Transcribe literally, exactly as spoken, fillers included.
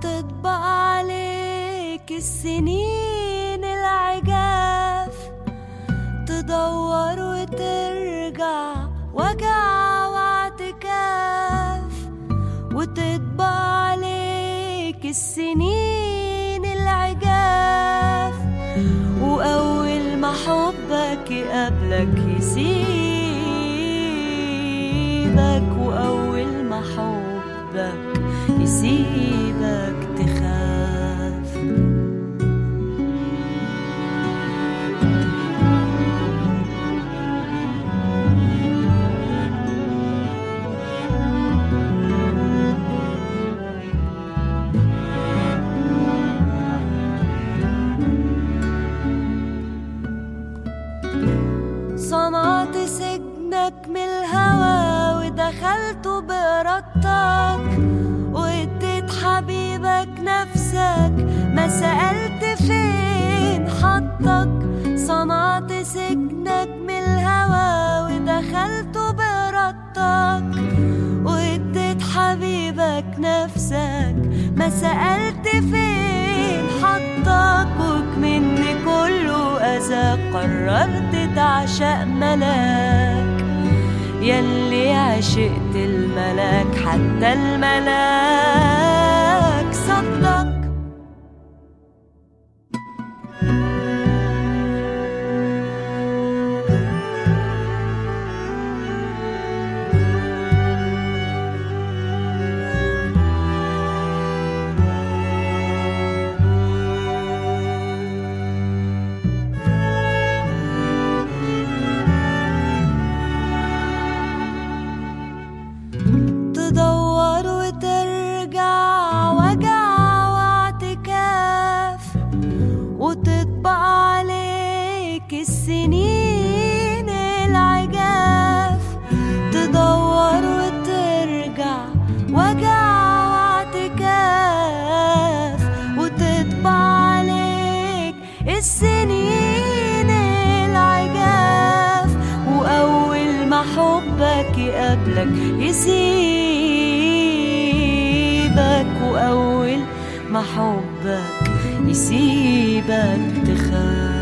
وتطبق عليك السنين العجاف، تدور وترجع وجع واعتكاف، وتطبق عليك السنين العجاف، وأول ما حبك يقابلك يسيبك، وأول ما حبك يسيبك تخاف. صنعت سجنك من الهوى ودخلت بإرادتك، واديت حبيبك نفسك ما سألت فين حطك. صنعت سجنك من الهوى ودخلت بإرادتك، واديت حبيبك نفسك ما سألت فين حطك. وكمن كله أذى قررت تعشق ملاك، يلي عشقت الملاك حتى الملاك صدق. تدور وترجع وجع واعتكاف، وتطبق عليك السنين العجاف، تدور وترجع وجع واعتكاف، وتطبق عليك السنين العجاف، وأول ما حبك يقابلك يسيبك، وأول ما حبك يسيبك تخاف.